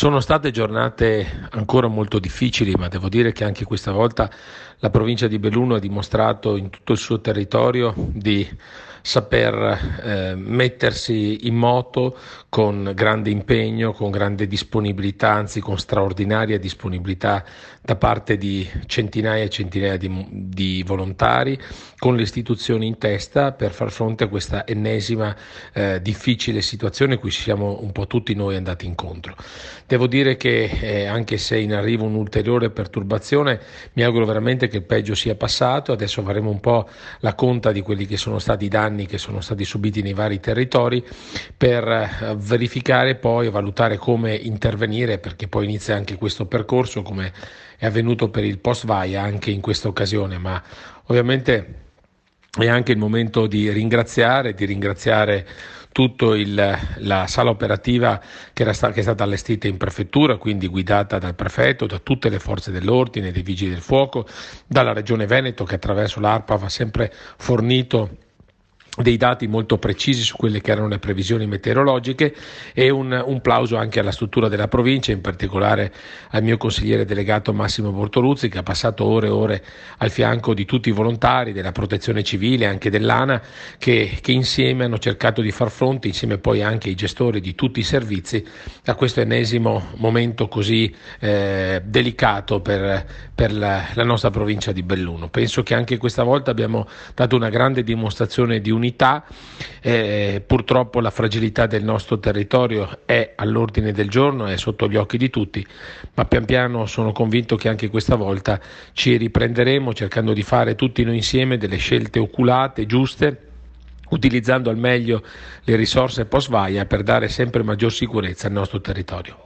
Sono state giornate ancora molto difficili, ma devo dire che anche questa volta la provincia di Belluno ha dimostrato in tutto il suo territorio di saper mettersi in moto con grande impegno, con grande disponibilità, anzi con straordinaria disponibilità da parte di centinaia e centinaia di volontari, con le istituzioni in testa per far fronte a questa ennesima difficile situazione a cui siamo un po' tutti noi andati incontro. Devo dire che anche se in arrivo un'ulteriore perturbazione, mi auguro veramente che il peggio sia passato. Adesso faremo un po' la conta di quelli che sono stati i danni che sono stati subiti nei vari territori per verificare poi e valutare come intervenire, perché poi inizia anche questo percorso come è avvenuto per il post vaia anche in questa occasione, ma ovviamente è anche il momento di ringraziare tutto la sala operativa che è stata allestita in prefettura, quindi guidata dal prefetto, da tutte le forze dell'ordine, dei vigili del fuoco, dalla regione Veneto che attraverso l'ARPAV ha sempre fornito dei dati molto precisi su quelle che erano le previsioni meteorologiche, e un plauso anche alla struttura della provincia, in particolare al mio consigliere delegato Massimo Bortoluzzi, che ha passato ore e ore al fianco di tutti i volontari della protezione civile, anche dell'ANA, che insieme hanno cercato di far fronte, insieme poi anche ai gestori di tutti i servizi, a questo ennesimo momento così delicato per la nostra provincia di Belluno. Penso che anche questa volta abbiamo dato una grande dimostrazione di unità. Purtroppo la fragilità del nostro territorio è all'ordine del giorno, è sotto gli occhi di tutti, ma pian piano sono convinto che anche questa volta ci riprenderemo cercando di fare tutti noi insieme delle scelte oculate, giuste, utilizzando al meglio le risorse post-vaia per dare sempre maggior sicurezza al nostro territorio.